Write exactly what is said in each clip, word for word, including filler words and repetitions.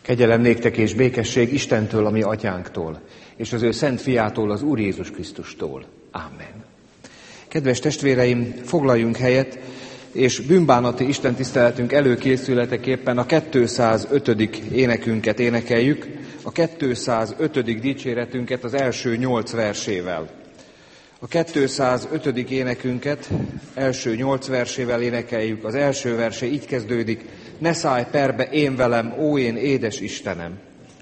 Kegyelem néktek és békesség Istentől, a mi atyánktól, és az ő szent fiától, az Úr Jézus Krisztustól. Amen. Kedves testvéreim, foglaljunk helyet, és bűnbánati istentiszteletünk előkészületeképpen a kétszázötödik énekünket énekeljük, a kétszázötödik dicséretünket az első nyolc versével. A kétszázötödik énekünket első nyolc versével énekeljük, az első verse így kezdődik: ne szállj perbe én velem, ó én édes Istenem!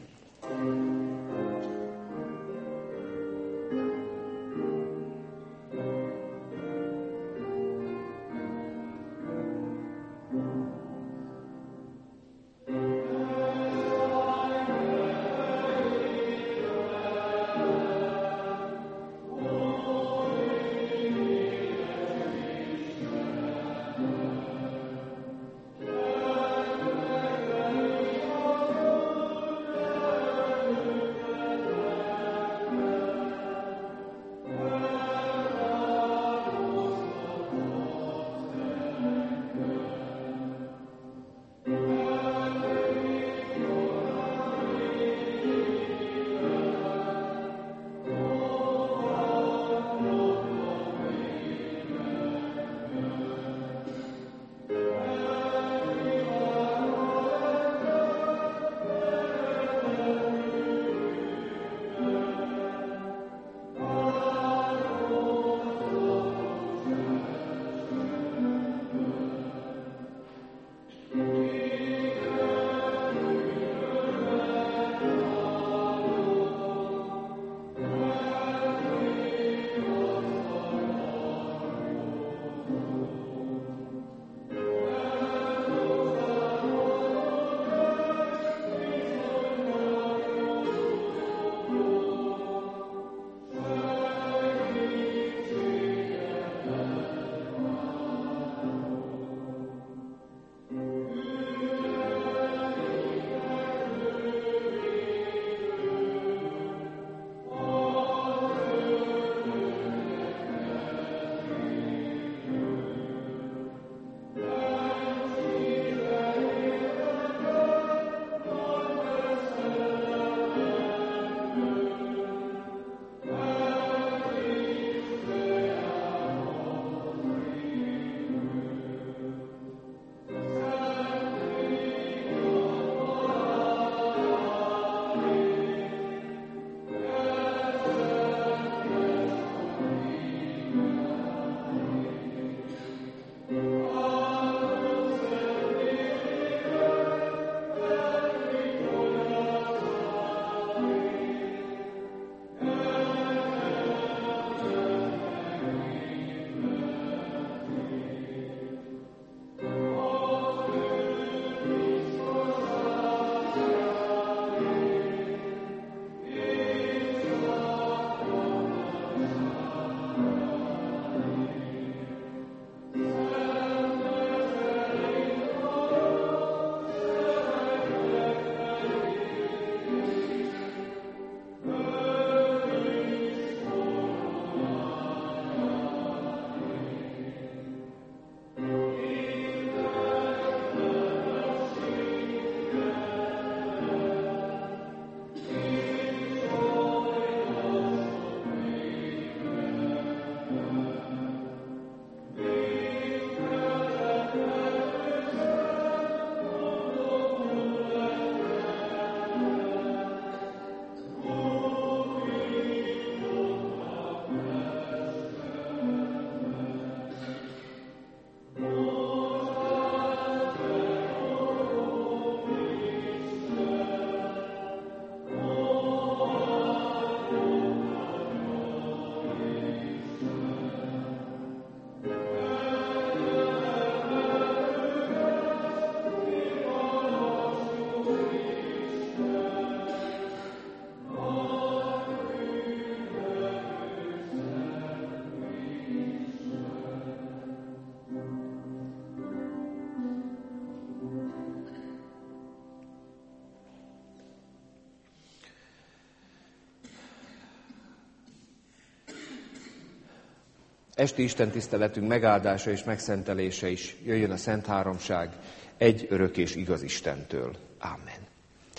Esti istentiszteletünk megáldása és megszentelése is jöjjön a Szent Háromság egy örök és igaz Istentől. Amen.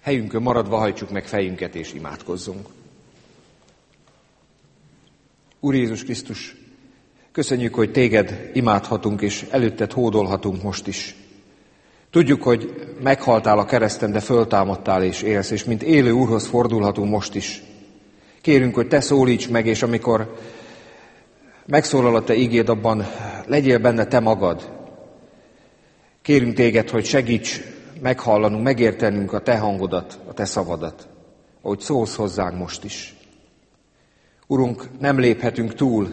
Helyünkön maradva hajtsuk meg fejünket és imádkozzunk. Úr Jézus Krisztus, köszönjük, hogy téged imádhatunk és előtted hódolhatunk most is. Tudjuk, hogy meghaltál a kereszten, de föltámadtál és élsz, és mint élő Úrhoz fordulhatunk most is. Kérünk, hogy te szólíts meg, és amikor megszólal a te igéd, abban legyél benne te magad. Kérünk téged, hogy segíts meghallanunk, megértenünk a te hangodat, a te szavadat, ahogy szólsz hozzánk most is. Urunk, nem léphetünk túl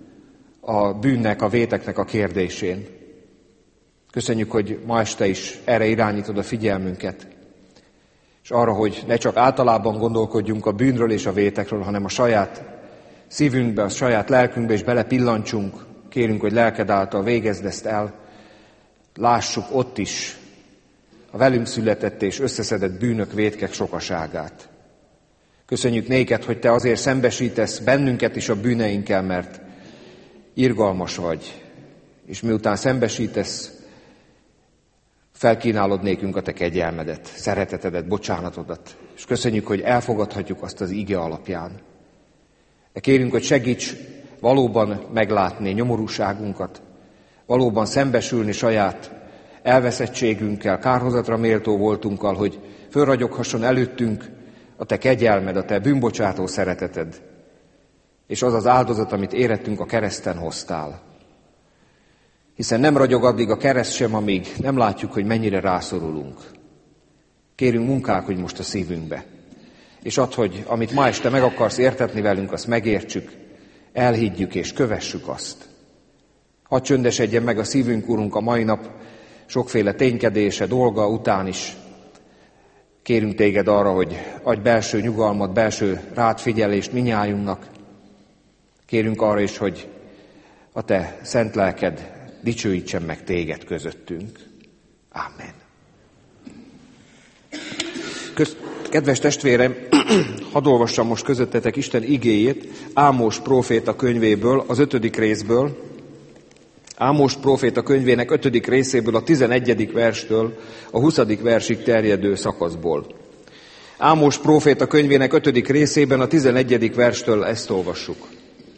a bűnnek, a véteknek a kérdésén. Köszönjük, hogy ma este is erre irányítod a figyelmünket, és arra, hogy ne csak általában gondolkodjunk a bűnről és a vétekről, hanem a saját szívünkbe, a saját lelkünkbe is belepillantsunk. Kérünk, hogy lelked által végezd ezt el, lássuk ott is a velünk született és összeszedett bűnök, vétkek sokaságát. Köszönjük néked, hogy te azért szembesítesz bennünket is a bűneinkkel, mert irgalmas vagy, és miután szembesítesz, felkínálod nékünk a te kegyelmedet, szeretetedet, bocsánatodat, és köszönjük, hogy elfogadhatjuk azt az ige alapján. Kérünk, hogy segíts valóban meglátni nyomorúságunkat, valóban szembesülni saját elveszettségünkkel, kárhozatra méltó voltunkkal, hogy fölragyoghasson előttünk a te kegyelmed, a te bűnbocsátó szereteted, és az az áldozat, amit érettünk a kereszten hoztál. Hiszen nem ragyog addig a kereszt sem, amíg nem látjuk, hogy mennyire rászorulunk. Kérünk, munkálkodj most a szívünkbe, és add, hogy amit ma este meg akarsz értetni velünk, azt megértsük, elhiggyük és kövessük azt. Hadd csöndesedjen meg a szívünk, Urunk, a mai nap sokféle ténykedése, dolga után is. Kérünk téged arra, hogy adj belső nyugalmat, belső rád figyelést minnyájunknak. Kérünk arra is, hogy a te szent lelked dicsőítsen meg téged közöttünk. Ámen. Kösz, kedves testvérem, hadd olvassam most közöttetek Isten igéjét Ámós próféta könyvéből, az ötödik részből. Ámós próféta könyvének ötödik részéből, a tizenegyedik verstől a huszadik versig terjedő szakaszból. Ámós próféta könyvének ötödik részében a tizenegyedik verstől ezt olvassuk.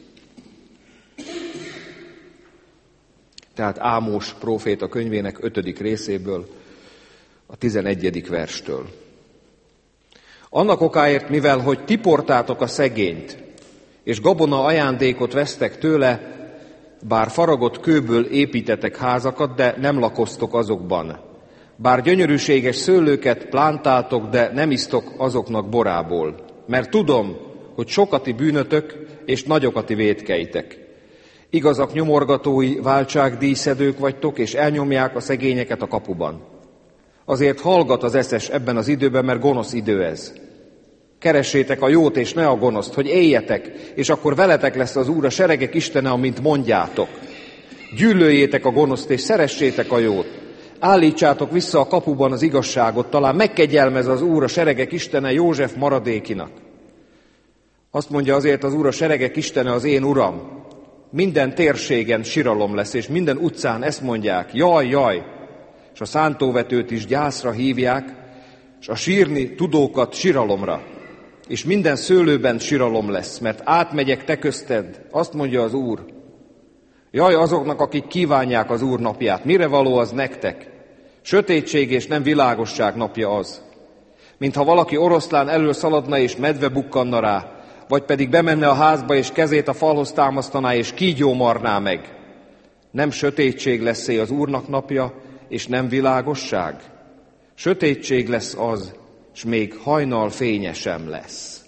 Tehát Ámós próféta könyvének ötödik részéből a tizenegyedik verstől. Annak okáért, mivel hogy ti portátok a szegényt, és gabona ajándékot vesztek tőle, bár faragott kőből építetek házakat, de nem lakoztok azokban. Bár gyönyörűséges szőlőket plántáltok, de nem isztok azoknak borából. Mert tudom, hogy sokati bűnötök és nagyokati vétkeitek. Igazak nyomorgatói, váltságdíjszedők vagytok, és elnyomják a szegényeket a kapuban. Azért hallgat az eszes ebben az időben, mert gonosz idő ez. Keressétek a jót és ne a gonoszt, hogy éljetek, és akkor veletek lesz az Úr, a seregek Istene, amint mondjátok. Gyűlöljétek a gonoszt, és szeressétek a jót. Állítsátok vissza a kapuban az igazságot, talán megkegyelmez az Úr, a seregek Istene József maradékinak. Azt mondja azért az Úr, a seregek Istene, az én Uram. Minden térségen siralom lesz, és minden utcán ezt mondják, jaj, jaj, és a szántóvetőt is gyászra hívják, és a sírni tudókat siralomra. És minden szőlőben siralom lesz, mert átmegyek te közted, azt mondja az Úr. Jaj azoknak, akik kívánják az Úr napját, mire való az nektek? Sötétség és nem világosság napja az. Mintha valaki oroszlán elől szaladna és medve bukkanna rá, vagy pedig bemenne a házba és kezét a falhoz támasztaná és kígyó marná meg. Nem sötétség lesz-e az Úrnak napja, és nem világosság? Sötétség lesz az, s még hajnal fénye sem lesz.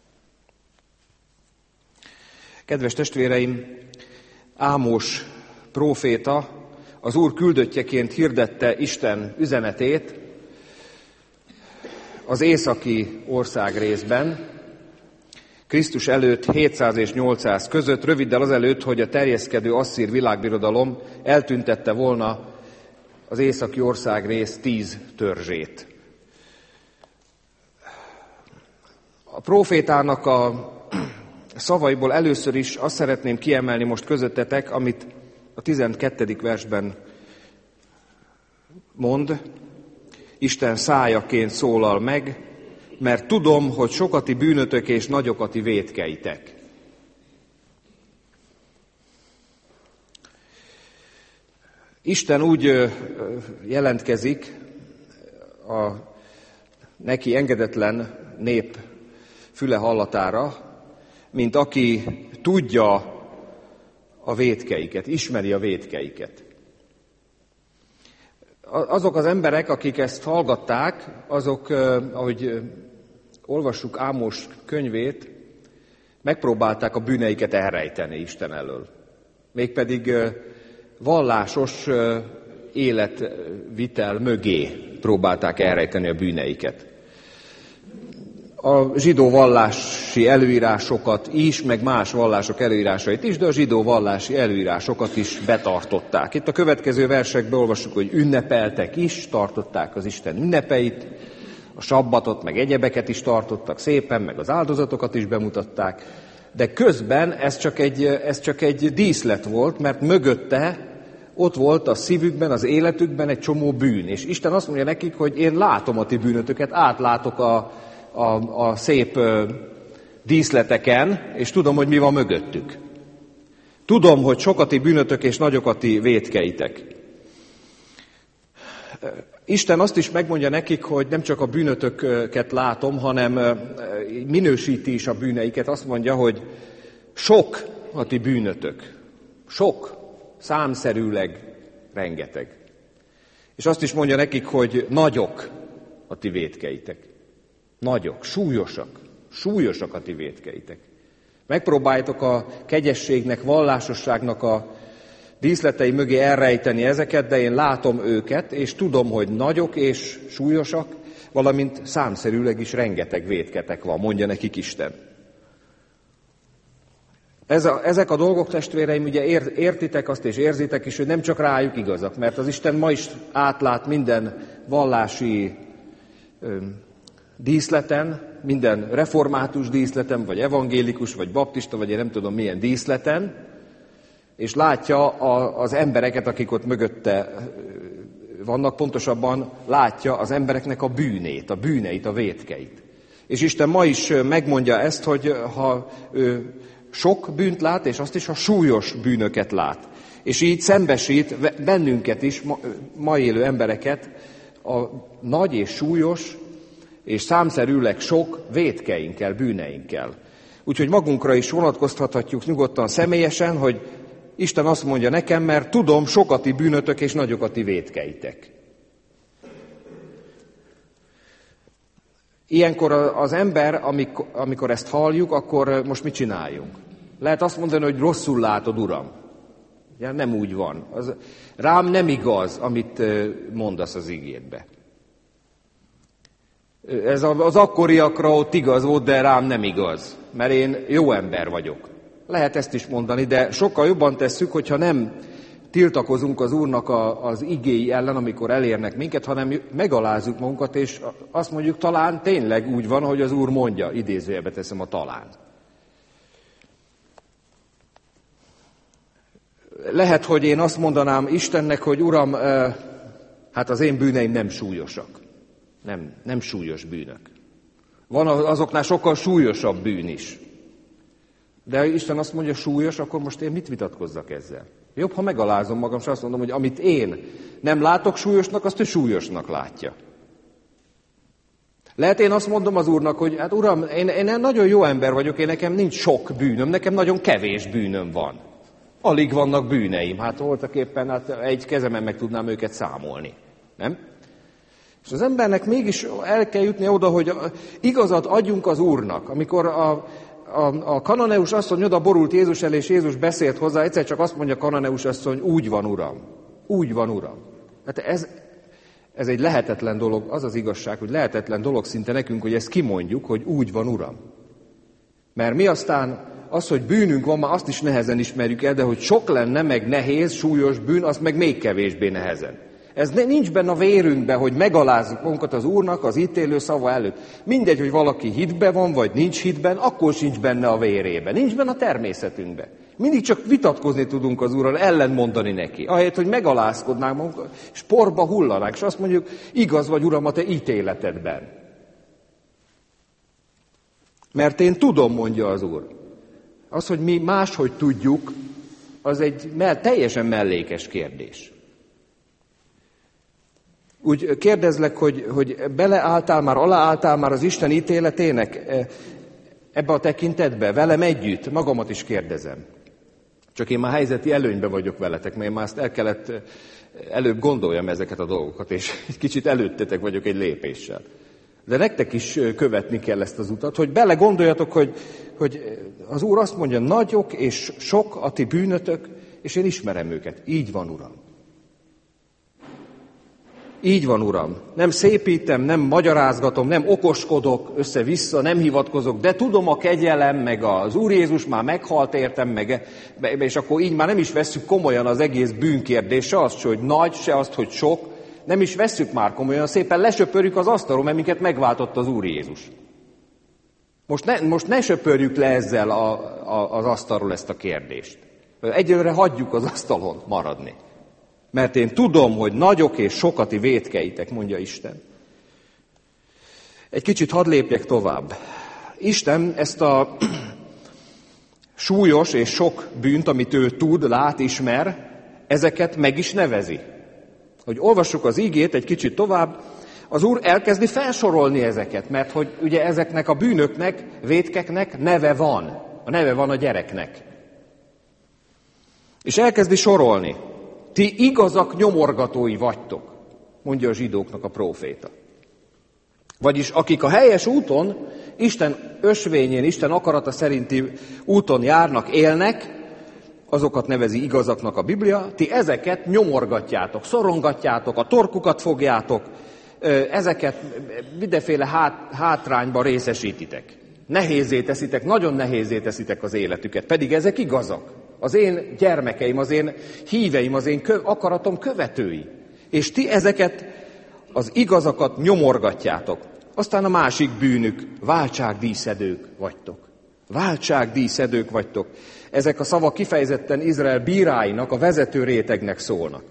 Kedves testvéreim, Ámós próféta az Úr küldöttjeként hirdette Isten üzenetét az északi országrészben, Krisztus előtt hétszáz és nyolcszáz között, röviddel azelőtt, hogy a terjeszkedő asszír világbirodalom eltüntette volna az északi országrész tíz törzsét. A prófétának a szavaiból először is azt szeretném kiemelni most közöttetek, amit a tizenkettedik versben mond. Isten szájaként szólal meg, mert tudom, hogy sokati bűnötök és nagyokati vétkeitek. Isten úgy jelentkezik a neki engedetlen nép füle hallatára, mint aki tudja a vétkeiket, ismeri a vétkeiket. Azok az emberek, akik ezt hallgatták, azok, ahogy olvassuk Ámos könyvét, megpróbálták a bűneiket elrejteni Isten elől. Mégpedig vallásos életvitel mögé próbálták elrejteni a bűneiket. A zsidó vallási előírásokat is, meg más vallások előírásait is, de a zsidó vallási előírásokat is betartották. Itt a következő versekben olvassuk, hogy ünnepeltek is, tartották az Isten ünnepeit, a sabbatot, meg egyebeket is tartottak szépen, meg az áldozatokat is bemutatták, de közben ez csak egy, ez csak egy díszlet volt, mert mögötte ott volt a szívükben, az életükben egy csomó bűn. És Isten azt mondja nekik, hogy én látom a ti bűnötöket, átlátok a, a, a szép díszleteken, és tudom, hogy mi van mögöttük. Tudom, hogy sokati bűnötök és nagyokati vétkeitek. Isten azt is megmondja nekik, hogy nem csak a bűnötöket látom, hanem minősíti is a bűneiket. Azt mondja, hogy sok a ti bűnötök. Sok, számszerűleg rengeteg. És azt is mondja nekik, hogy nagyok a ti vétkeitek. Nagyok, súlyosak, súlyosak a ti vétkeitek. Megpróbáljátok a kegyességnek, vallásosságnak a díszletei mögé elrejteni ezeket, de én látom őket, és tudom, hogy nagyok és súlyosak, valamint számszerűleg is rengeteg vétketek van, mondja nekik Isten. Ez a, ezek a dolgok, testvéreim, ugye ér, értitek azt és érzitek is, hogy nem csak rájuk igazak, mert az Isten ma is átlát minden vallási ö, díszleten, minden református díszleten, vagy evangélikus, vagy baptista, vagy én nem tudom milyen díszleten, és látja a, az embereket, akik ott mögötte vannak, pontosabban látja az embereknek a bűnét, a bűneit, a vétkeit. És Isten ma is megmondja ezt, hogy ha ő sok bűnt lát, és azt is, ha súlyos bűnöket lát. És így szembesít bennünket is, ma, ma élő embereket a nagy és súlyos, és számszerűleg sok vétkeinkkel, bűneinkkel. Úgyhogy magunkra is vonatkoztathatjuk nyugodtan személyesen, hogy Isten azt mondja nekem, mert tudom, sokati bűnötök és nagyokati vétkeitek. Ilyenkor az ember, amikor, amikor ezt halljuk, akkor most mit csináljunk? Lehet azt mondani, hogy rosszul látod, Uram. Ja, nem úgy van. Az, rám nem igaz, amit mondasz az igédbe. Ez az akkoriakra ott igaz volt, de rám nem igaz, mert én jó ember vagyok. Lehet ezt is mondani, de sokkal jobban tesszük, hogyha nem tiltakozunk az Úrnak a, az igéi ellen, amikor elérnek minket, hanem megalázzuk magunkat, és azt mondjuk, talán tényleg úgy van, hogy az Úr mondja, idézőjelbe teszem a talán. Lehet, hogy én azt mondanám Istennek, hogy Uram, hát az én bűneim nem súlyosak. Nem, nem súlyos bűnök. Van azoknál sokkal súlyosabb bűn is. De Isten azt mondja, súlyos, akkor most én mit vitatkozzak ezzel? Jobb, ha megalázom magam, és azt mondom, hogy amit én nem látok súlyosnak, azt ő súlyosnak látja. Lehet én azt mondom az Úrnak, hogy hát Uram, én, én nagyon jó ember vagyok, én nekem nincs sok bűnöm, nekem nagyon kevés bűnöm van. Alig vannak bűneim, hát voltak éppen, hát egy kezemen meg tudnám őket számolni. Nem? És az embernek mégis el kell jutni oda, hogy igazat adjunk az Úrnak. Amikor a, a, a kananeus asszony oda borult Jézus elé, és Jézus beszélt hozzá, egyszer csak azt mondja a kananeus asszony, úgy van, Uram, úgy van, Uram. Hát ez, ez egy lehetetlen dolog, az az igazság, hogy lehetetlen dolog szinte nekünk, hogy ezt kimondjuk, hogy úgy van, Uram. Mert mi aztán az, hogy bűnünk van, már azt is nehezen ismerjük el, de hogy sok lenne, meg nehéz, súlyos bűn, az meg még kevésbé nehezen. Ez nincs benne a vérünkben, hogy megalázzuk magunkat az Úrnak az ítélő szava előtt. Mindegy, hogy valaki hitben van, vagy nincs hitben, akkor sincs benne a vérében. Nincs benne a természetünkben. Mindig csak vitatkozni tudunk az Úrral, ellentmondani neki. Ahelyett, hogy megalázkodnánk magunkat, és porba hullanánk, és azt mondjuk, igaz vagy, Uram, a te ítéletedben. Mert én tudom, mondja az Úr. Az, hogy mi máshogy tudjuk, az egy teljesen mellékes kérdés. Úgy kérdezlek, hogy, hogy beleálltál már, aláálltál már az Isten ítéletének ebbe a tekintetbe, velem együtt, magamat is kérdezem. Csak én már helyzeti előnyben vagyok veletek, mert én már azt el kellett előbb gondoljam ezeket a dolgokat, és egy kicsit előttetek vagyok egy lépéssel. De nektek is követni kell ezt az utat, hogy bele gondoljatok, hogy, hogy az Úr azt mondja, nagyok és sok a ti bűnötök, és én ismerem őket. Így van, Uram. Így van, Uram. Nem szépítem, nem magyarázgatom, nem okoskodok össze-vissza, nem hivatkozok, de tudom a kegyelem, meg az Úr Jézus már meghalt értem, meg, és akkor így már nem is vesszük komolyan az egész bűnkérdés, se azt, hogy nagy, se azt, hogy sok, nem is vesszük már komolyan, szépen lesöpörjük az asztalon, mert minket megváltott az Úr Jézus. Most ne, most ne söpörjük le ezzel a, a, az asztalról ezt a kérdést. Egyelőre hagyjuk az asztalon maradni. Mert én tudom, hogy nagyok és sokati vétkeitek, mondja Isten. Egy kicsit hadd lépjek tovább. Isten ezt a súlyos és sok bűnt, amit ő tud, lát, ismer, ezeket meg is nevezi. Hogy olvassuk az ígét egy kicsit tovább, az Úr elkezdi felsorolni ezeket, mert hogy ugye ezeknek a bűnöknek, vétkeknek neve van. A neve van a gyereknek. És elkezdi sorolni. Ti igazak nyomorgatói vagytok, mondja a zsidóknak a próféta. Vagyis akik a helyes úton, Isten ösvényén, Isten akarata szerinti úton járnak, élnek, azokat nevezi igazaknak a Biblia, ti ezeket nyomorgatjátok, szorongatjátok, a torkukat fogjátok, ezeket mindenféle hát, hátrányba részesítitek. Nehézé teszitek, nagyon nehézé teszitek az életüket, pedig ezek igazak. Az én gyermekeim, az én híveim, az én kö- akaratom követői. És ti ezeket, az igazakat nyomorgatjátok. Aztán a másik bűnük, váltságdíszedők vagytok. Váltságdíszedők vagytok. Ezek a szavak kifejezetten Izrael bíráinak, a vezető rétegnek szólnak.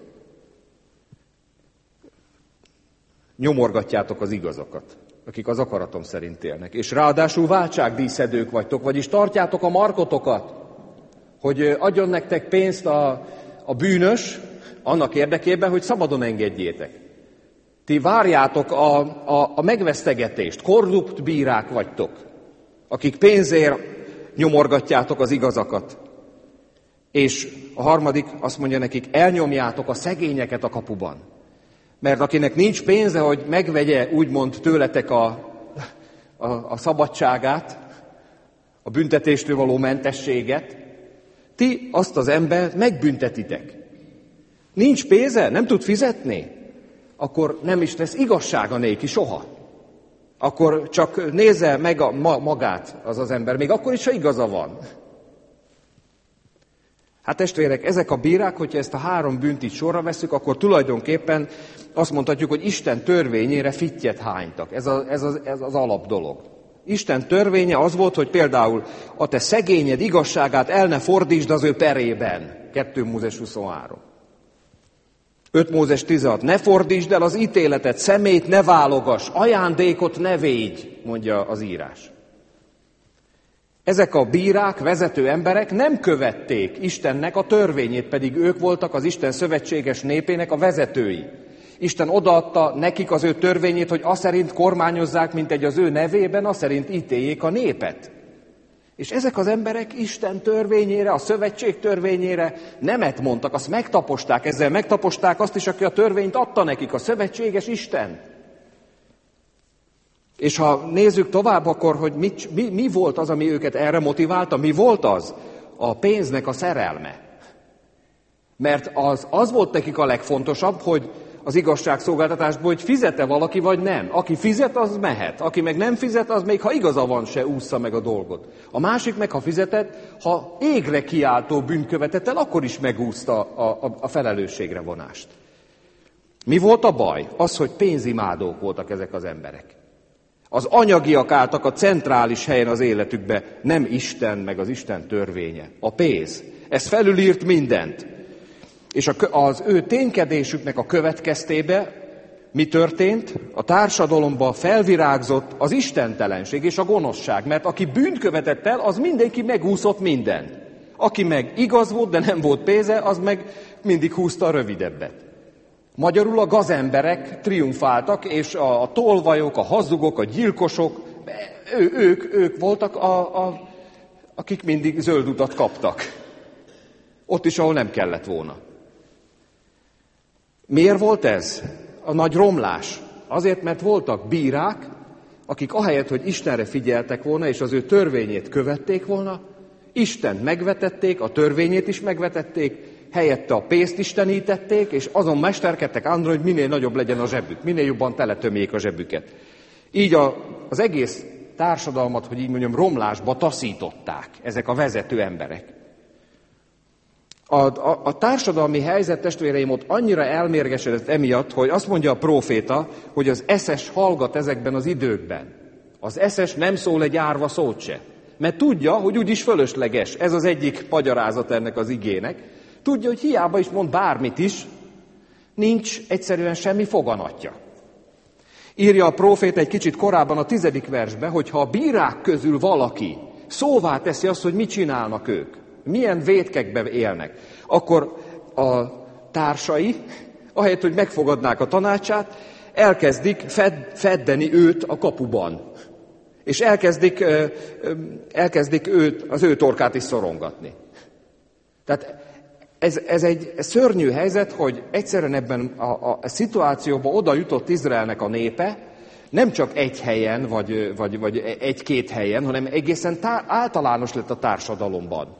Nyomorgatjátok az igazakat, akik az akaratom szerint élnek. És ráadásul váltságdíszedők vagytok, vagyis tartjátok a markotokat, hogy adjon nektek pénzt a, a bűnös, annak érdekében, hogy szabadon engedjétek. Ti várjátok a, a, a megvesztegetést, korrupt bírák vagytok, akik pénzért nyomorgatjátok az igazakat. És a harmadik azt mondja nekik, elnyomjátok a szegényeket a kapuban. Mert akinek nincs pénze, hogy megvegye úgymond tőletek a, a, a szabadságát, a büntetéstől való mentességet, ti azt az embert megbüntetitek. Nincs pénze, nem tud fizetni, akkor nem is lesz igazsága néki soha. Akkor csak nézze meg a, ma, magát az az ember, még akkor is, ha igaza van. Hát testvérek, ezek a bírák, hogyha ezt a három bűnt itt sorra veszük, akkor tulajdonképpen azt mondhatjuk, hogy Isten törvényére fittyet hánytak. Ez, a, ez, az, ez az alap dolog. Isten törvénye az volt, hogy például a te szegényed igazságát el ne fordítsd az ő perében. kettő Mózes huszonhárom. öt Mózes tizenhat. Ne fordítsd el az ítéletet, szemét ne válogass, ajándékot ne védj, mondja az írás. Ezek a bírák, vezető emberek nem követték Istennek a törvényét, pedig ők voltak az Isten szövetséges népének a vezetői. Isten odaadta nekik az ő törvényét, hogy azt szerint kormányozzák, mint egy az ő nevében, azt szerint ítéljék a népet. És ezek az emberek Isten törvényére, a szövetség törvényére nemet mondtak, azt megtaposták, ezzel megtaposták azt is, aki a törvényt adta nekik, a szövetséges Isten. És ha nézzük tovább, akkor hogy mit, mi, mi volt az, ami őket erre motiválta, mi volt az? A pénznek a szerelme. Mert az, az volt nekik a legfontosabb, hogy az igazságszolgáltatásból, hogy fizet-e valaki, vagy nem. Aki fizet, az mehet. Aki meg nem fizet, az még ha igaza van, se ússza meg a dolgot. A másik meg, ha fizetett, ha égre kiáltó bűnt követett el, akkor is megúszta a, a, a felelősségre vonást. Mi volt a baj? Az, hogy pénzimádók voltak ezek az emberek. Az anyagiak álltak a centrális helyen az életükbe, nem Isten, meg az Isten törvénye. A pénz. Ez felülírt mindent. És az ő ténykedésüknek a következtébe Mi történt? A társadalomban felvirágzott az istentelenség és a gonoszság, mert aki bűnt követett el, az mindenki megúszott mindent. Aki meg igaz volt, de nem volt pénze, az meg mindig húzta a rövidebbet. Magyarul a gazemberek triumfáltak, és a, a tolvajok, a hazugok, a gyilkosok, ő, ők, ők voltak, a, a, akik mindig zöld utat kaptak. Ott is, ahol nem kellett volna. Miért volt ez? A nagy romlás. Azért, mert voltak bírák, akik ahelyett, hogy Istenre figyeltek volna, és az ő törvényét követték volna, Istent megvetették, a törvényét is megvetették, helyette a pénzt istenítették, és azon mesterkedtek andra, hogy minél nagyobb legyen a zsebük, minél jobban teletömjék a zsebüket. Így a, az egész társadalmat, hogy így mondjam, romlásba taszították ezek a vezető emberek. A, a, a társadalmi helyzet, testvéreim, ott annyira elmérgesedett emiatt, hogy azt mondja a próféta, hogy az eszes hallgat ezekben az időkben. Az eszes nem szól egy árva szót se, mert tudja, hogy úgyis fölösleges. Ez az egyik magyarázat ennek az igének. Tudja, hogy hiába is mond bármit is, nincs egyszerűen semmi foganatja. Írja a próféta egy kicsit korábban a tizedik versbe, hogy ha a bírák közül valaki szóvá teszi azt, hogy mit csinálnak ők, milyen vétkekben élnek, akkor a társai, ahelyett, hogy megfogadnák a tanácsát, elkezdik fed, feddeni őt a kapuban. És elkezdik, elkezdik őt, az ő torkát is szorongatni. Tehát ez, ez egy szörnyű helyzet, hogy egyszerűen ebben a, a szituációban oda jutott Izraelnek a népe, nem csak egy helyen, vagy, vagy, vagy egy-két helyen, hanem egészen tá- általános lett a társadalomban.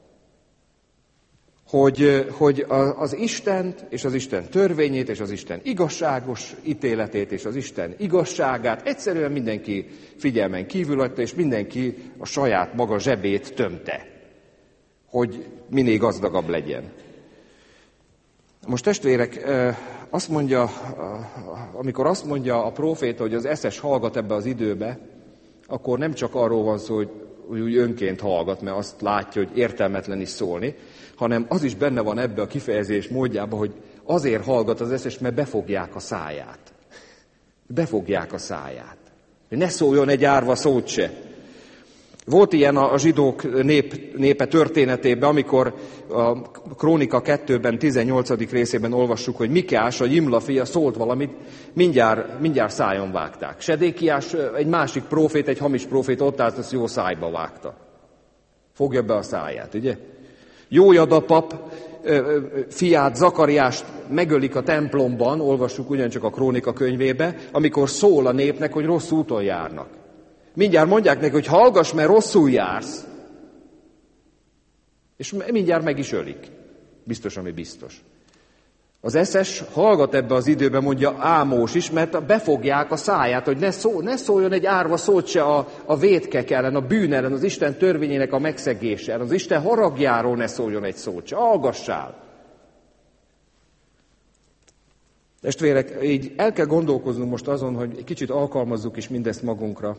Hogy, hogy az Istent és az Isten törvényét és az Isten igazságos ítéletét és az Isten igazságát egyszerűen mindenki figyelmen kívül hagyta, és mindenki a saját maga zsebét tömte, hogy minél gazdagabb legyen. Most testvérek, azt mondja, amikor azt mondja a próféta, hogy az eszes hallgat ebbe az időbe, akkor nem csak arról van szó, hogy úgy önként hallgat, mert azt látja, hogy értelmetlen is szólni, hanem az is benne van ebbe a kifejezés módjában, hogy azért hallgat az eszes, mert befogják a száját. Befogják a száját. Ne szóljon egy árva szót se. Volt ilyen a zsidók nép, népe történetében, amikor a Krónika kettőben, tizennyolcadik részében olvassuk, hogy Mikeás, a Jimla fia szólt valamit, mindjárt, mindjárt szájon vágták. Sedékiás, egy másik prófét, egy hamis prófét ott állt, azt jó szájba vágta. Fogja be a száját, ugye? Jójada pap fiát, Zakariást megölik a templomban, olvassuk ugyancsak a Krónika könyvébe, amikor szól a népnek, hogy rossz úton járnak. Mindjárt mondják neki, hogy hallgass, mert rosszul jársz. És mindjárt meg is ölik. Biztos, ami biztos. Az eszes hallgat ebbe az időbe, mondja Ámós is, mert befogják a száját, hogy ne, szó, ne szóljon egy árva szót se a, a vétkek ellen, a bűn ellen, az Isten törvényének a megszegése ellen, az Isten haragjáról ne szóljon egy szót se. Hallgassál! Testvérek, így el kell gondolkoznunk most azon, hogy egy kicsit alkalmazzuk is mindezt magunkra,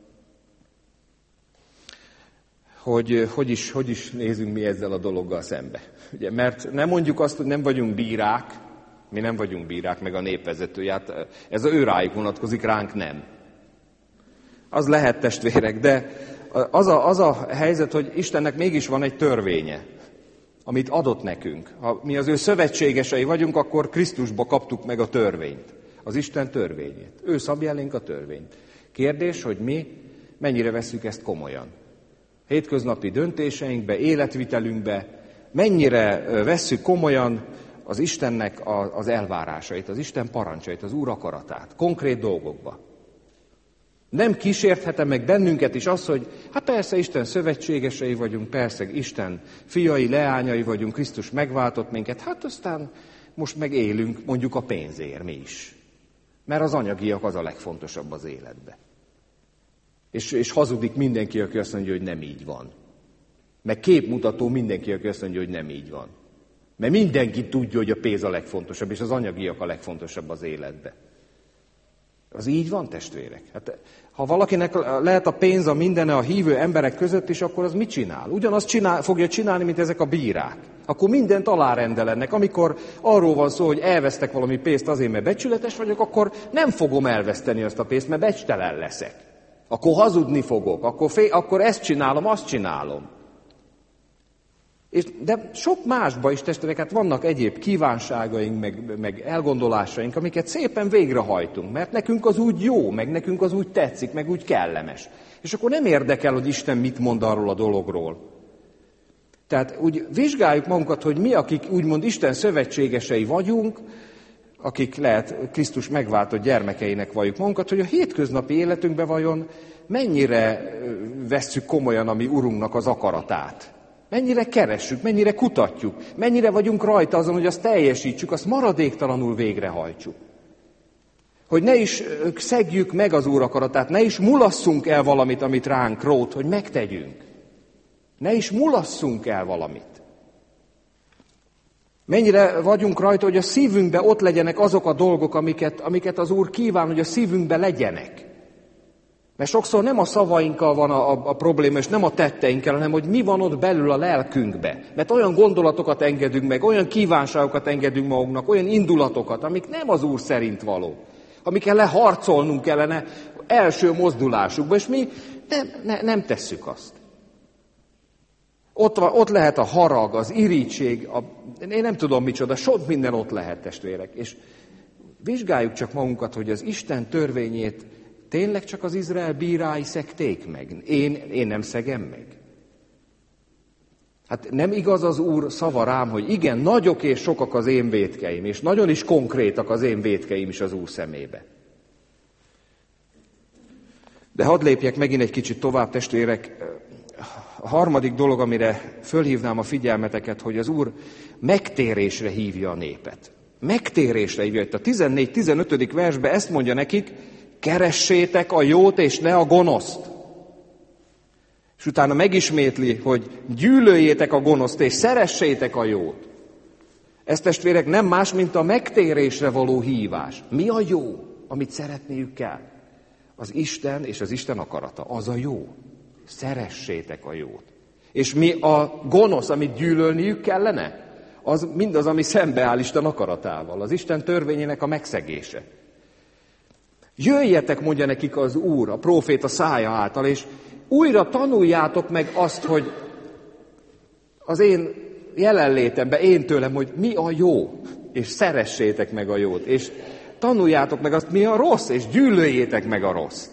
hogy hogy is, hogy is nézünk mi ezzel a dologgal szembe. Ugye, mert nem mondjuk azt, hogy nem vagyunk bírák, mi nem vagyunk bírák, meg a népvezetője, hát ez a ő rájuk vonatkozik, ránk nem. Az lehet, testvérek, de az a, az a helyzet, hogy Istennek mégis van egy törvénye, amit adott nekünk. Ha mi az ő szövetségesei vagyunk, akkor Krisztusba kaptuk meg a törvényt, az Isten törvényét. Ő szabja elénk a törvényt. Kérdés, hogy mi mennyire vesszük ezt komolyan. Hétköznapi döntéseinkbe, életvitelünkbe, mennyire vesszük komolyan az Istennek az elvárásait, az Isten parancsait, az Úr akaratát, konkrét dolgokba. Nem kísérthete meg bennünket is az, hogy hát persze Isten szövetségesei vagyunk, persze Isten fiai, leányai vagyunk, Krisztus megváltott minket, hát aztán most meg élünk mondjuk a pénzért mi is. Mert az anyagiak az a legfontosabb az életbe. És, és hazudik mindenki, aki azt mondja, hogy nem így van. Meg képmutató mindenki, aki azt mondja, hogy nem így van. Mert mindenki tudja, hogy a pénz a legfontosabb, és az anyagiak a legfontosabb az életbe. Az így van, testvérek? Hát, ha valakinek lehet a pénz a mindene a hívő emberek között is, akkor az mit csinál? Ugyanazt csinál, fogja csinálni, mint ezek a bírák. Akkor mindent alárendelennek. Amikor arról van szó, hogy elvesztek valami pénzt azért, mert becsületes vagyok, akkor nem fogom elveszteni azt a pénzt, mert becstelen leszek. Akkor hazudni fogok, akkor, fél, akkor ezt csinálom, azt csinálom. És, de sok másban is, testvérek, hát vannak egyéb kívánságaink, meg, meg elgondolásaink, amiket szépen végrehajtunk, mert nekünk az úgy jó, meg nekünk az úgy tetszik, meg úgy kellemes. És akkor nem érdekel, hogy Isten mit mond arról a dologról. Tehát úgy vizsgáljuk magunkat, hogy mi, akik úgymond Isten szövetségesei vagyunk, akik lehet Krisztus megváltott gyermekeinek valljuk magunkat, hogy a hétköznapi életünkben vajon mennyire vesszük komolyan a mi Urunknak az akaratát. Mennyire keressük, mennyire kutatjuk, mennyire vagyunk rajta azon, hogy azt teljesítsük, azt maradéktalanul végrehajtsuk. Hogy ne is szegjük meg az Úr akaratát, ne is mulasszunk el valamit, amit ránk rót, hogy megtegyünk. Ne is mulasszunk el valamit. Mennyire vagyunk rajta, hogy a szívünkbe ott legyenek azok a dolgok, amiket, amiket az Úr kíván, hogy a szívünkbe legyenek. Mert sokszor nem a szavainkkal van a, a, a probléma, és nem a tetteinkkel, hanem hogy mi van ott belül a lelkünkbe. Mert olyan gondolatokat engedünk meg, olyan kívánságokat engedünk magunknak, olyan indulatokat, amik nem az Úr szerint való. Amikkel leharcolnunk kellene első mozdulásukba, és mi nem, ne, nem tesszük azt. Ott, van, ott lehet a harag, az irigység, a, én nem tudom micsoda, sok minden ott lehet, testvérek. És vizsgáljuk csak magunkat, hogy az Isten törvényét tényleg csak az Izrael bírái szegték meg. Én, én nem szegem meg. Hát nem igaz az Úr szava rám, hogy igen, nagyok és sokak az én vétkeim, és nagyon is konkrétak az én vétkeim is az Úr szemébe. De hadd lépjek megint egy kicsit tovább, testvérek. A harmadik dolog, amire fölhívnám a figyelmeteket, hogy az Úr megtérésre hívja a népet. Megtérésre hívja. Itt a tizennégy-tizenötödik versben ezt mondja nekik, keressétek a jót és ne a gonoszt. És utána megismétli, hogy gyűlöljétek a gonoszt és szeressétek a jót. Ez, testvérek, nem más, mint a megtérésre való hívás. Mi a jó, amit szeretniük kell? Az Isten és az Isten akarata, az a jó. Szeressétek a jót. És mi a gonosz, amit gyűlölniük kellene? Az mindaz, ami szembeáll Isten akaratával, az Isten törvényének a megszegése. Jöjjetek, mondja nekik az Úr, a próféta szája által, és újra tanuljátok meg azt, hogy az én jelenlétemben, én tőlem, hogy mi a jó, és szeressétek meg a jót, és tanuljátok meg azt, mi a rossz, és gyűlöljétek meg a rosszt.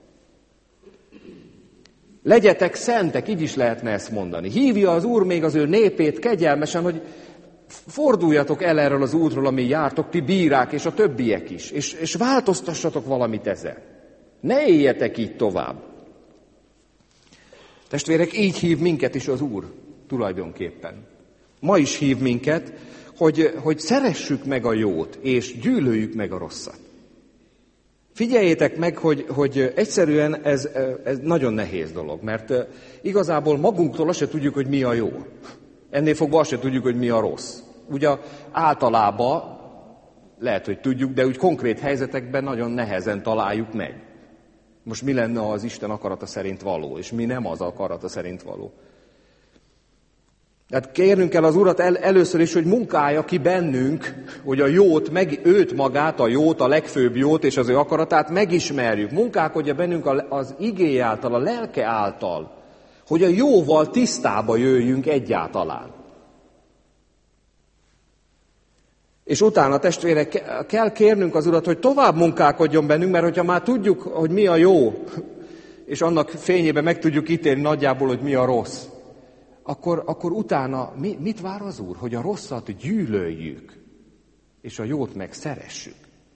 Legyetek szentek, így is lehetne ezt mondani. Hívja az Úr még az ő népét kegyelmesen, hogy forduljatok el erről az útról, amin jártok, ti bírák, és a többiek is, és, és változtassatok valamit ezzel. Ne éljetek így tovább. Testvérek, így hív minket is az Úr tulajdonképpen. Ma is hív minket, hogy, hogy szeressük meg a jót, és gyűlöljük meg a rosszat. Figyeljétek meg, hogy, hogy egyszerűen ez, ez nagyon nehéz dolog, mert igazából magunktól azt se tudjuk, hogy mi a jó. Ennél fogva azt se tudjuk, hogy mi a rossz. Ugye általában lehet, hogy tudjuk, de úgy konkrét helyzetekben nagyon nehezen találjuk meg. Most mi lenne az Isten akarata szerint való, és mi nem az akarata szerint való. Tehát kérnünk kell az Urat el, először is, hogy munkálja ki bennünk, hogy a jót, meg őt magát, a jót, a legfőbb jót és az ő akaratát megismerjük. Munkálkodja bennünk az igéje által, a lelke által, hogy a jóval tisztába jöjjünk egyáltalán. És utána, testvérek, kell kérnünk az Urat, hogy tovább munkálkodjon bennünk, mert hogyha már tudjuk, hogy mi a jó, és annak fényében meg tudjuk ítélni nagyjából, hogy mi a rossz, akkor, akkor utána mi, mit vár az Úr? Hogy a rosszat gyűlöljük, és a jót meg szeressük.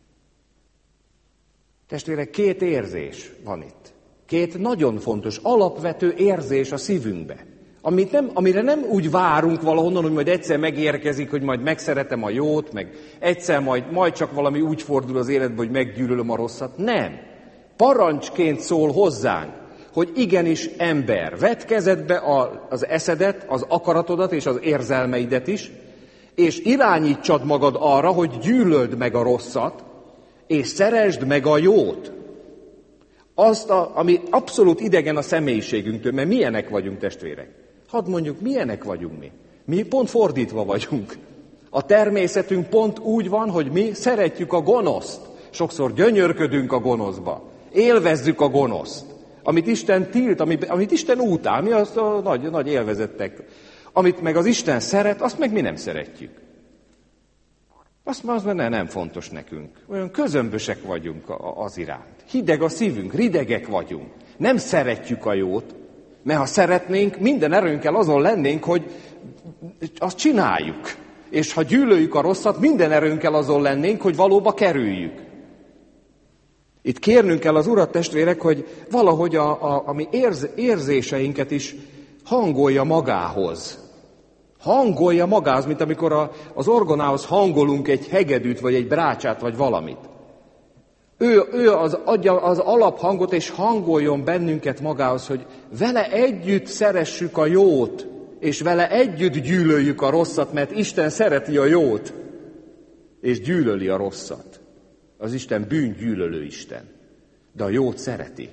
Testvérek, két érzés van itt. Két nagyon fontos, alapvető érzés a szívünkbe. Amit nem, amire nem úgy várunk valahonnan, hogy majd egyszer megérkezik, hogy majd megszeretem a jót, meg egyszer majd, majd csak valami úgy fordul az életbe, hogy meggyűlölöm a rosszat. Nem. Parancsként szól hozzánk, hogy igenis ember, vedd kezedbe az eszedet, az akaratodat és az érzelmeidet is, és irányítsad magad arra, hogy gyűlöld meg a rosszat, és szeresd meg a jót. Azt, a, ami abszolút idegen a személyiségünktől, mert milyenek vagyunk, testvérek. Hadd mondjuk, milyenek vagyunk mi. Mi pont fordítva vagyunk. A természetünk pont úgy van, hogy mi szeretjük a gonoszt. Sokszor gyönyörködünk a gonoszba. Élvezzük a gonoszt. Amit Isten tilt, amit, amit Isten utál, mi azt a nagy, nagy élvezettek. Amit meg az Isten szeret, azt meg mi nem szeretjük. Azt az meg nem fontos nekünk. Olyan közömbösek vagyunk az iránt. Hideg a szívünk, ridegek vagyunk. Nem szeretjük a jót, mert ha szeretnénk, minden erőnkkel azon lennénk, hogy azt csináljuk. És ha gyűlöljük a rosszat, minden erőnkkel azon lennénk, hogy valóba kerüljük. Itt kérnünk kell az Urat, testvérek, hogy valahogy a, a, a mi érz, érzéseinket is hangolja magához. Hangolja magához, mint amikor a, az orgonához hangolunk egy hegedűt, vagy egy brácsát, vagy valamit. Ő, ő az, adja az alaphangot, és hangoljon bennünket magához, hogy vele együtt szeressük a jót, és vele együtt gyűlöljük a rosszat, mert Isten szereti a jót, és gyűlöli a rosszat. Az Isten bűngyűlölő Isten, de a jót szereti.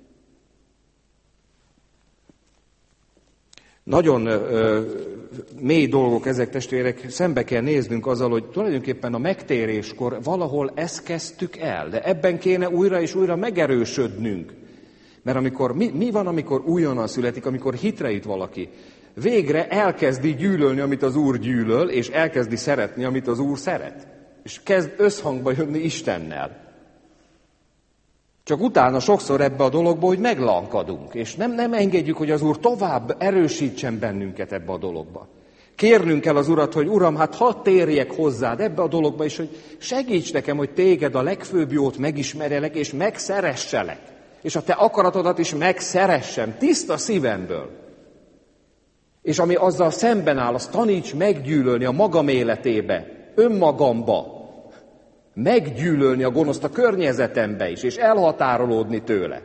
Nagyon ö, mély dolgok ezek, testvérek, szembe kell néznünk azzal, hogy tulajdonképpen a megtéréskor valahol ezt kezdtük el, de ebben kéne újra és újra megerősödnünk. Mert amikor, mi, mi van, amikor újonnan születik, amikor hitre jut valaki? Végre elkezdi gyűlölni, amit az Úr gyűlöl, és elkezdi szeretni, amit az Úr szeret. És kezd összhangba jönni Istennel. Csak utána sokszor ebbe a dologba, hogy meglankadunk, és nem, nem engedjük, hogy az Úr tovább erősítsen bennünket ebbe a dologba. Kérnünk kell az Urat, hogy Uram, hát hadd térjek hozzád ebbe a dologba, és hogy segíts nekem, hogy téged a legfőbb jót megismerjelek, és megszeresselek. És a te akaratodat is megszeressem, tiszta szívemből. És ami azzal szemben áll, azt taníts meggyűlölni a magam életébe, önmagamba, meggyűlölni a gonoszt a környezetembe is, és elhatárolódni tőle.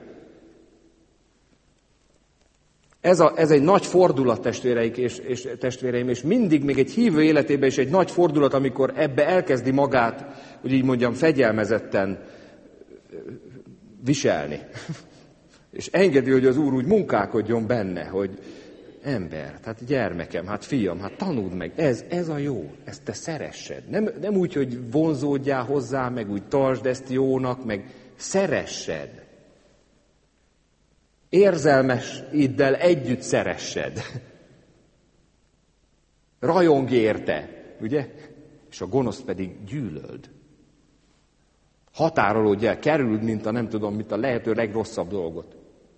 Ez, a, ez egy nagy fordulat, testvéreik és, és testvéreim, és mindig még egy hívő életében is egy nagy fordulat, amikor ebbe elkezdi magát, hogy így mondjam, fegyelmezetten viselni. És engedi, hogy az Úr úgy munkálkodjon benne, hogy ember, hát gyermekem, hát fiam, hát tanuld meg, ez, ez a jó, ezt te szeressed. Nem, nem úgy, hogy vonzódjál hozzá, meg úgy tartsd ezt jónak, meg szeressed. Érzelmes iddel együtt szeressed. Rajongj érte, ugye? És a gonoszt pedig gyűlöld. Határolódj el, kerüld, mint a nem tudom, mint a lehető legrosszabb dolgot.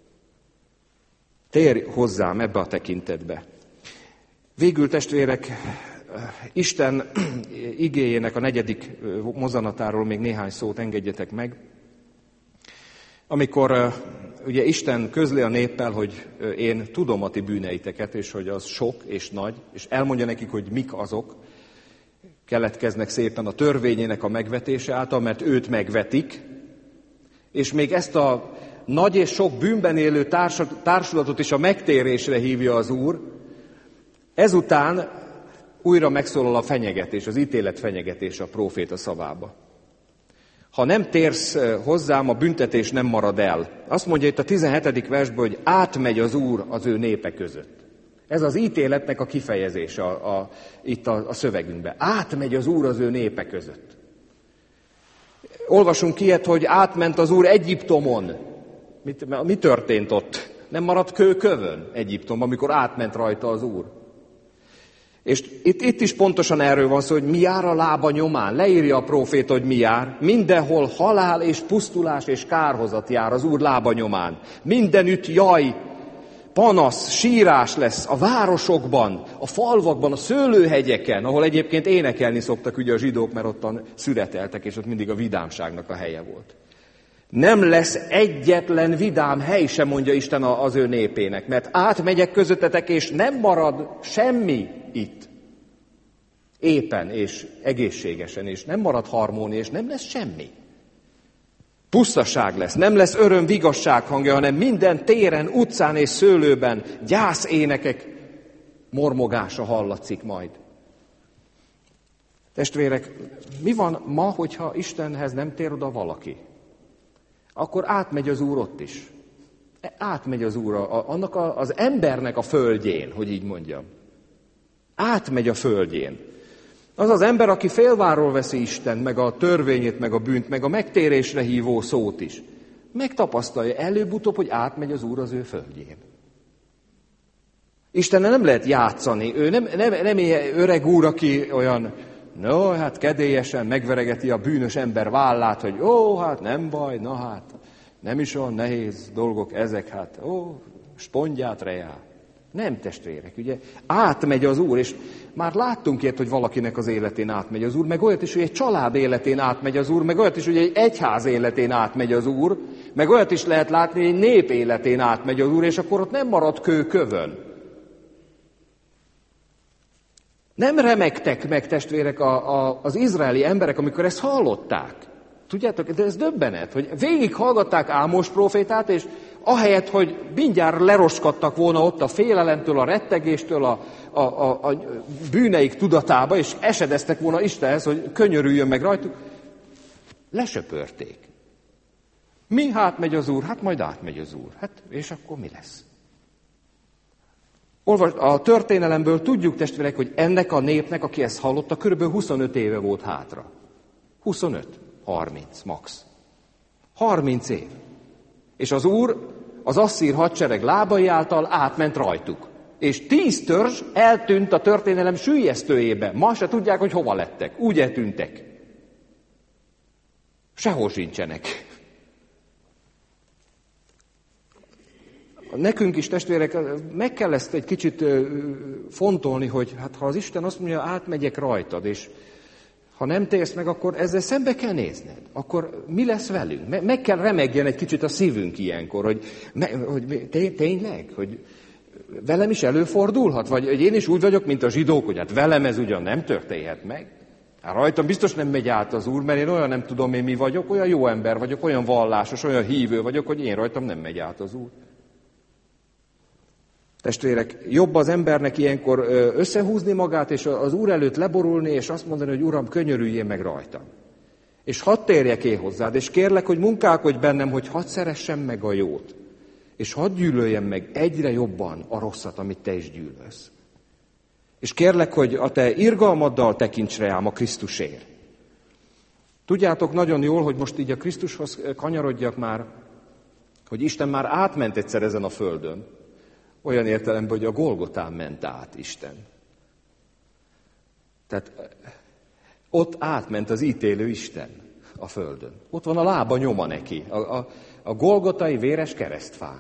Térj hozzám ebbe a tekintetbe. Végül, testvérek, Isten igéjének a negyedik mozanatáról még néhány szót engedjetek meg. Amikor ugye Isten közli a néppel, hogy én tudom a ti bűneiteket, és hogy az sok és nagy, és elmondja nekik, hogy mik azok, keletkeznek szépen a törvényének a megvetése által, mert őt megvetik, és még ezt a nagy és sok bűnben élő társulatot is a megtérésre hívja az Úr. Ezután újra megszólal a fenyegetés, az ítélet fenyegetés a próféta szavába. Ha nem térsz hozzám, a büntetés nem marad el. Azt mondja itt a tizenhetedik versben, hogy átmegy az Úr az ő népe között. Ez az ítéletnek a kifejezése a, a, itt a, a szövegünkben. Átmegy az Úr az ő népe között. Olvasunk ilyet, hogy átment az Úr Egyiptomon. Mit, mi történt ott? Nem maradt kőkövön Egyiptomban, amikor átment rajta az Úr. És itt, itt is pontosan erről van szó, hogy mi jár a lába nyomán. Leírja a próféta, hogy mi jár. Mindenhol halál és pusztulás és kárhozat jár az Úr lába nyomán. Mindenütt jaj, panasz, sírás lesz a városokban, a falvakban, a szőlőhegyeken, ahol egyébként énekelni szoktak ugye a zsidók, mert ottan szüreteltek, és ott mindig a vidámságnak a helye volt. Nem lesz egyetlen vidám hely sem, mondja Isten az ő népének, mert átmegyek közöttetek, és nem marad semmi itt. Éppen és egészségesen, és nem marad harmónia, és nem lesz semmi. Pusztaság lesz, nem lesz öröm, vigasság hangja, hanem minden téren, utcán és szőlőben gyász énekek mormogása hallatszik majd. Testvérek, mi van ma, hogyha Istenhez nem tér oda valaki? Akkor átmegy az Úr ott is. Átmegy az Úr a, annak a, az embernek a földjén, hogy így mondjam. Átmegy a földjén. Az az ember, aki félváról veszi Isten, meg a törvényét, meg a bűnt, meg a megtérésre hívó szót is. Megtapasztalja előbb-utóbb, hogy átmegy az Úr az ő földjén. Istennel nem lehet játszani. Ő nem, nem, nem ilyen öreg úr, aki olyan, no, hát kedélyesen megveregeti a bűnös ember vállát, hogy ó, hát nem baj, na hát, nem is olyan nehéz dolgok ezek, hát ó, spondját rejá. Nem, testvérek, ugye, átmegy az Úr, és már láttunk ilyet, hogy valakinek az életén átmegy az Úr, meg olyat is, hogy egy család életén átmegy az Úr, meg olyat is, hogy egy egyház életén átmegy az Úr, meg olyat is lehet látni, hogy egy nép életén átmegy az Úr, és akkor ott nem marad kő kövön. Nem remegtek meg, testvérek, a, a, az izraeli emberek, amikor ezt hallották. Tudjátok, de ez döbbenet, hogy végig hallgatták Ámos prófétát, és ahelyett, hogy mindjárt leroskadtak volna ott a félelemtől, a rettegéstől, a, a, a, a bűneik tudatába, és esedeztek volna Istenhez, hogy könyörüljön meg rajtuk, lesöpörték. Mi hát megy az Úr? Hát majd átmegy az Úr. Hát és akkor mi lesz? Olvas, a történelemből tudjuk, testvérek, hogy ennek a népnek, aki ezt hallotta, körülbelül huszonöt éve volt hátra. huszonöt, harminc max. harminc év. És az Úr az asszír hadsereg lábai által átment rajtuk. És tíz törzs eltűnt a történelem süllyesztőjébe. Ma se tudják, hogy hova lettek. Úgy eltűntek. Sehol sincsenek. Nekünk is, testvérek, meg kell ezt egy kicsit fontolni, hogy hát ha az Isten azt mondja, átmegyek rajtad, és ha nem térsz meg, akkor ezzel szembe kell nézned. Akkor mi lesz velünk? Meg kell remegjen egy kicsit a szívünk ilyenkor, hogy, hogy tényleg, hogy velem is előfordulhat? Vagy hogy én is úgy vagyok, mint a zsidók, hogy hát velem ez ugyan nem történhet meg. Hát rajtam biztos nem megy át az Úr, mert én olyan nem tudom én mi vagyok, olyan jó ember vagyok, olyan vallásos, olyan hívő vagyok, hogy én rajtam nem megy át az Úr. Testvérek, jobb az embernek ilyenkor összehúzni magát, és az Úr előtt leborulni, és azt mondani, hogy Uram, könyörüljél meg rajtam. És hadd térjek én hozzád, és kérlek, hogy munkálkodj bennem, hogy hadd szeressem meg a jót. És hadd gyűlöljem meg egyre jobban a rosszat, amit te is gyűlölsz. És kérlek, hogy a te irgalmaddal tekints rám a Krisztusért. Tudjátok nagyon jól, hogy most így a Krisztushoz kanyarodjak már, hogy Isten már átment egyszer ezen a földön. Olyan értelemben, hogy a Golgotán ment át Isten. Tehát ott átment az ítélő Isten a földön. Ott van a lába nyoma neki, a, a, a Golgotai véres keresztfán.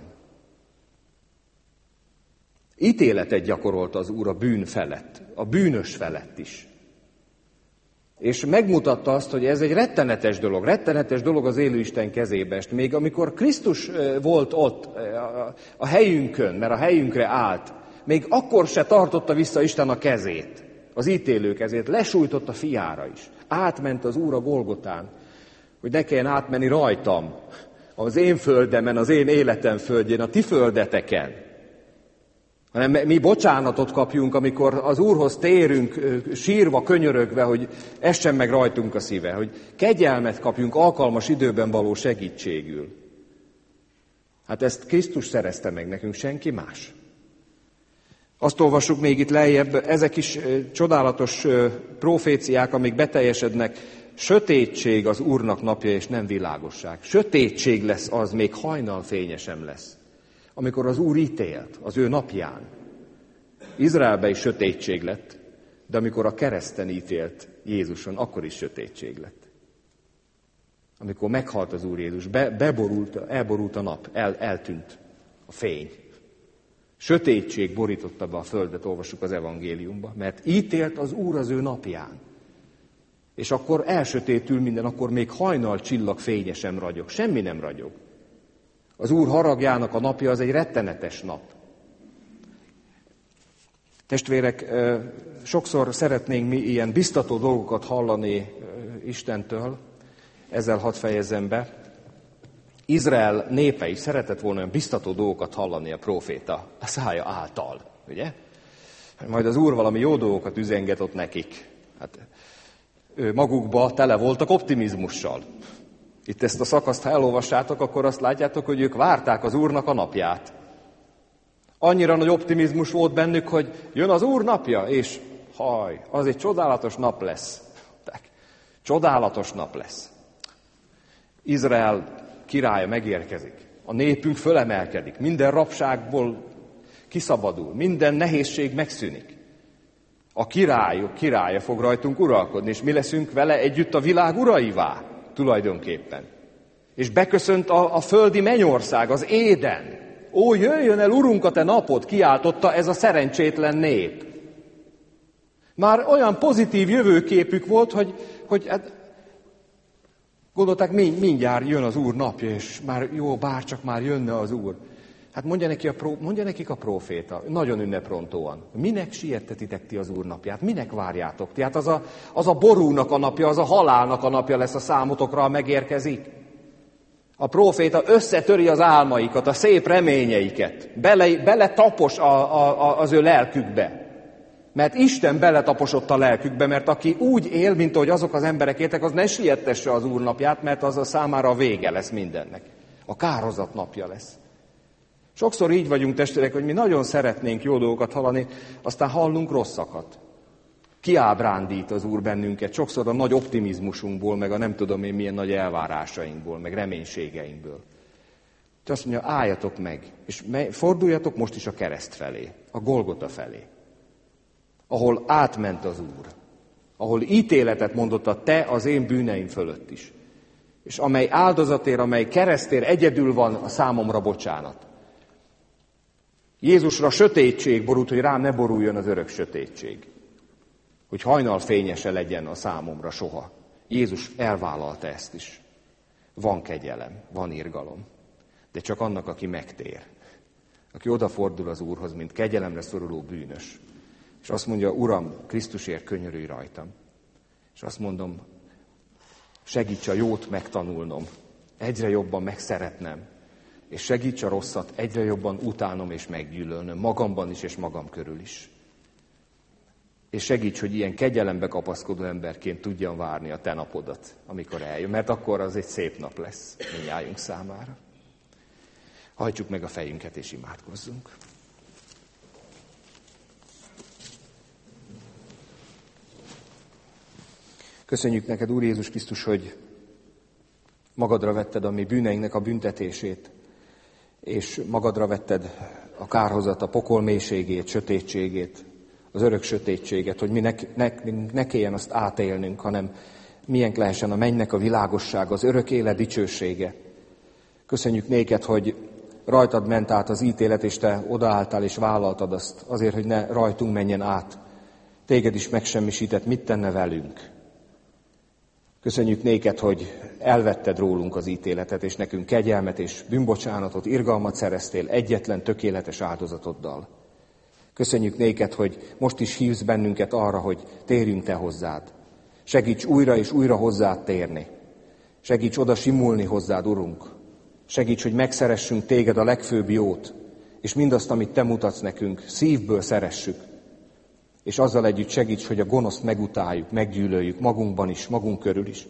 Ítéletet gyakorolt az Úr a bűn felett, a bűnös felett is. És megmutatta azt, hogy ez egy rettenetes dolog, rettenetes dolog az élő Isten kezébe est. Még amikor Krisztus volt ott a helyünkön, mert a helyünkre állt, még akkor se tartotta vissza Isten a kezét, az ítélő kezét, lesújtott a fiára is. Átment az Úr a Golgotán, hogy ne kelljen átmenni rajtam, az én földemen, az én életem földjén, a ti földeteken. Hanem mi bocsánatot kapjunk, amikor az Úrhoz térünk, sírva, könyörögve, hogy essen meg rajtunk a szíve, hogy kegyelmet kapjunk alkalmas időben való segítségül. Hát ezt Krisztus szerezte meg nekünk, senki más. Azt olvassuk még itt lejjebb, ezek is csodálatos proféciák, amik beteljesednek. Sötétség az Úrnak napja, és nem világosság. Sötétség lesz az, még hajnalfénye sem lesz. Amikor az Úr ítélt az ő napján, Izraelben is sötétség lett, de amikor a kereszten ítélt Jézuson, akkor is sötétség lett. Amikor meghalt az Úr Jézus, be, beborult, elborult a nap, el, eltűnt a fény. Sötétség borította be a földet, olvassuk az evangéliumba, mert ítélt az Úr az ő napján. És akkor elsötétül minden, akkor még hajnal csillag fénye sem ragyog, semmi nem ragyog. Az Úr haragjának a napja az egy rettenetes nap. Testvérek, sokszor szeretnénk mi ilyen biztató dolgokat hallani Istentől, ezzel hadd fejezzem be. Izrael népe is szeretett volna olyan biztató dolgokat hallani a próféta a szája által, ugye? Majd az Úr valami jó dolgokat üzenget ott nekik. Hát magukba tele voltak optimizmussal. Itt ezt a szakaszt, ha elolvassátok, akkor azt látjátok, hogy ők várták az Úrnak a napját. Annyira nagy optimizmus volt bennük, hogy jön az Úr napja, és haj, az egy csodálatos nap lesz. Csodálatos nap lesz. Izrael királya megérkezik. A népünk fölemelkedik. Minden rabságból kiszabadul. Minden nehézség megszűnik. A király, királya fog rajtunk uralkodni, és mi leszünk vele együtt a világ uraivá tulajdonképpen. És beköszönt a, a földi mennyország, az Éden. Ó, jöjjön el, Urunk, a te napod, kiáltotta ez a szerencsétlen nép. Már olyan pozitív jövőképük volt, hogy, hogy hát, gondolták, mindjárt jön az Úr napja, és már jó, bárcsak már jönne az Úr. Hát mondja, neki a, mondja nekik a próféta, nagyon ünneprontóan, minek siettetitek ti az Úr napját, minek várjátok ti? Hát az a, az a borúnak a napja, az a halálnak a napja lesz a számotokra, ha megérkezik. A próféta összetöri az álmaikat, a szép reményeiket, bele, bele tapos a, a, az ő lelkükbe. Mert Isten beletaposott a lelkükbe, mert aki úgy él, mint ahogy azok az emberek éltek, az ne siettesse az Úr napját, mert az a számára a vége lesz mindennek. A kárhozat napja lesz. Sokszor így vagyunk, testvérek, hogy mi nagyon szeretnénk jó dolgokat hallani, aztán hallunk rosszakat. Kiábrándít az Úr bennünket, sokszor a nagy optimizmusunkból, meg a nem tudom én milyen nagy elvárásainkból, meg reménységeinkből. És azt mondja, álljatok meg, és forduljatok most is a kereszt felé, a Golgota felé, ahol átment az Úr, ahol ítéletet mondott a te az én bűneim fölött is, és amely áldozatért, amely keresztér egyedül van a számomra bocsánat. Jézusra sötétség borult, hogy rám ne boruljon az örök sötétség, hogy hajnal fényese legyen a számomra soha. Jézus elvállalta ezt is. Van kegyelem, van irgalom, de csak annak, aki megtér, aki odafordul az Úrhoz, mint kegyelemre szoruló bűnös. És azt mondja, Uram, Krisztusért könyörülj rajtam. És azt mondom, segíts a jót megtanulnom, egyre jobban megszeretnem, és segíts a rosszat egyre jobban utálnom és meggyűlölnöm, magamban is és magam körül is. És segíts, hogy ilyen kegyelembe kapaszkodó emberként tudjam várni a te napodat, amikor eljön, mert akkor az egy szép nap lesz mindnyájunk számára. Hajtsuk meg a fejünket és imádkozzunk. Köszönjük neked, Úr Jézus Krisztus, hogy magadra vetted a mi bűneinknek a büntetését, és magadra vetted a kárhozat, a pokol mélységét, sötétségét, az örök sötétséget, hogy mi ne, ne, ne kelljen azt átélnünk, hanem milyen lehessen a mennynek a világossága, az örök élet dicsősége. Köszönjük néked, hogy rajtad ment át az ítélet, és te odaálltál és vállaltad azt, azért, hogy ne rajtunk menjen át. Téged is megsemmisített, mit tenne velünk. Köszönjük néked, hogy elvetted rólunk az ítéletet, és nekünk kegyelmet és bűnbocsánatot, irgalmat szereztél egyetlen tökéletes áldozatoddal. Köszönjük néked, hogy most is hívsz bennünket arra, hogy térjünk te hozzád. Segíts újra és újra hozzád térni. Segíts oda simulni hozzád, Urunk. Segíts, hogy megszeressünk téged a legfőbb jót, és mindazt, amit te mutatsz nekünk, szívből szeressük. És azzal együtt segíts, hogy a gonoszt megutáljuk, meggyűlöljük magunkban is, magunk körül is.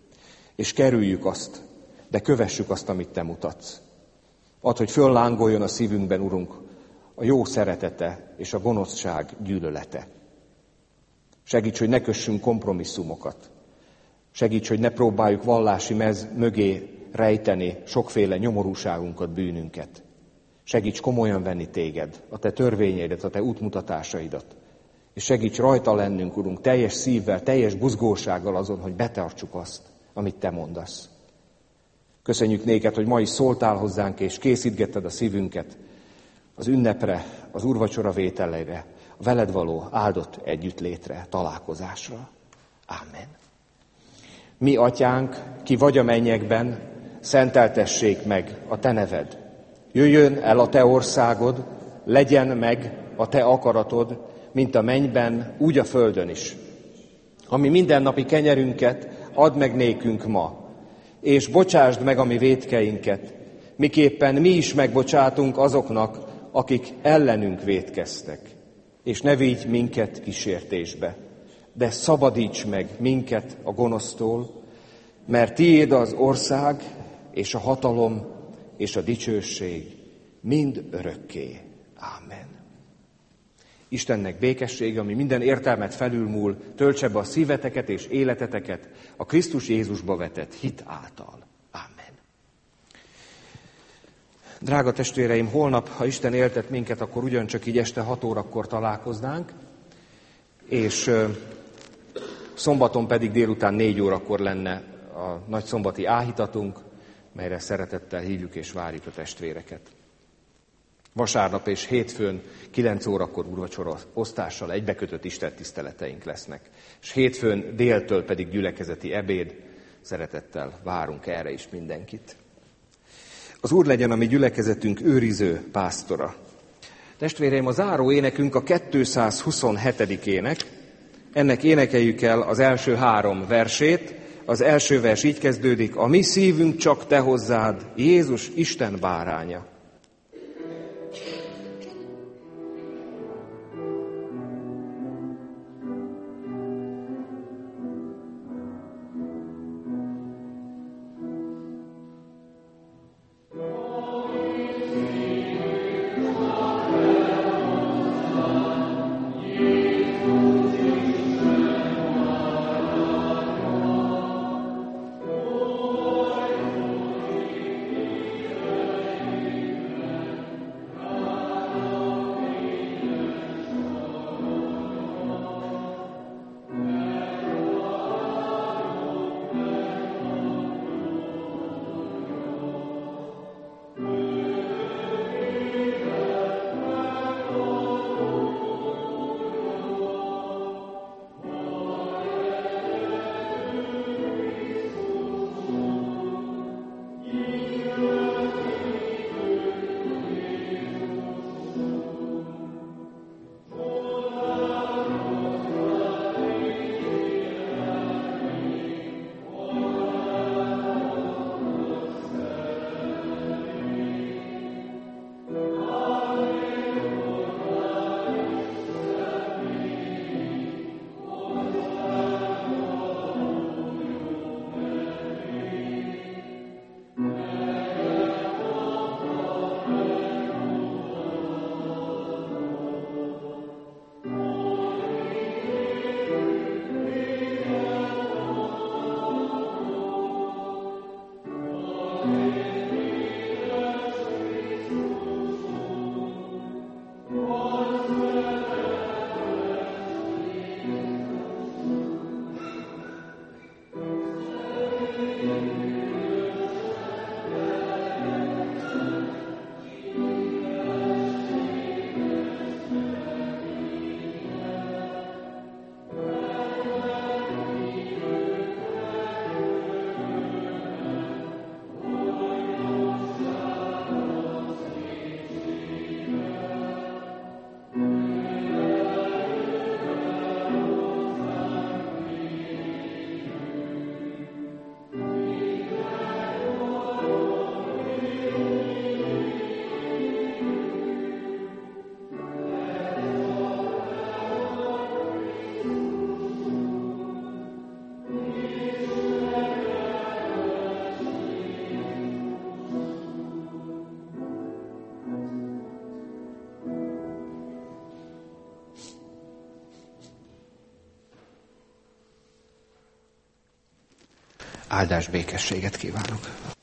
És kerüljük azt, de kövessük azt, amit te mutatsz. Add, hogy föllángoljon a szívünkben, Urunk, a jó szeretete és a gonoszság gyűlölete. Segíts, hogy ne kössünk kompromisszumokat. Segíts, hogy ne próbáljuk vallási mez mögé rejteni sokféle nyomorúságunkat, bűnünket. Segíts komolyan venni téged, a te törvényeidet, a te útmutatásaidat. És segíts rajta lennünk, Urunk, teljes szívvel, teljes buzgósággal azon, hogy betartsuk azt, amit te mondasz. Köszönjük néked, hogy ma is szóltál hozzánk, és készítgetted a szívünket az ünnepre, az úrvacsora vételére, a veled való áldott együttlétre, találkozásra. Ámen. Mi, Atyánk, ki vagy a mennyekben, szenteltessék meg a te neved. Jöjjön el a te országod, legyen meg a te akaratod, mint a mennyben, úgy a földön is. Ami mindennapi kenyerünket add meg nékünk ma, és bocsásd meg a mi vétkeinket, miképpen mi is megbocsátunk azoknak, akik ellenünk vétkeztek. És ne vigy minket kísértésbe, de szabadíts meg minket a gonosztól, mert tiéd az ország, és a hatalom, és a dicsőség mind örökké. Ámen. Istennek békessége, ami minden értelmet felülmúl, töltse be a szíveteket és életeteket a Krisztus Jézusba vetett hit által. Ámen. Drága testvéreim, holnap, ha Isten éltet minket, akkor ugyancsak így este hat órakor találkoznánk, és szombaton pedig délután négy órakor lenne a nagyszombati áhítatunk, melyre szeretettel hívjuk és várjuk a testvéreket. Vasárnap és hétfőn kilenc órakor úrvacsora osztással egybekötött istentiszteleteink lesznek, és hétfőn déltől pedig gyülekezeti ebéd, szeretettel várunk erre is mindenkit. Az Úr legyen a mi gyülekezetünk őriző pásztora. Testvéreim, a záró énekünk a kétszázhuszonhetedik ének, ennek énekeljük el az első három versét. Az első vers így kezdődik: a mi szívünk csak te hozzád, Jézus Isten báránya. Áldás békességet kívánok!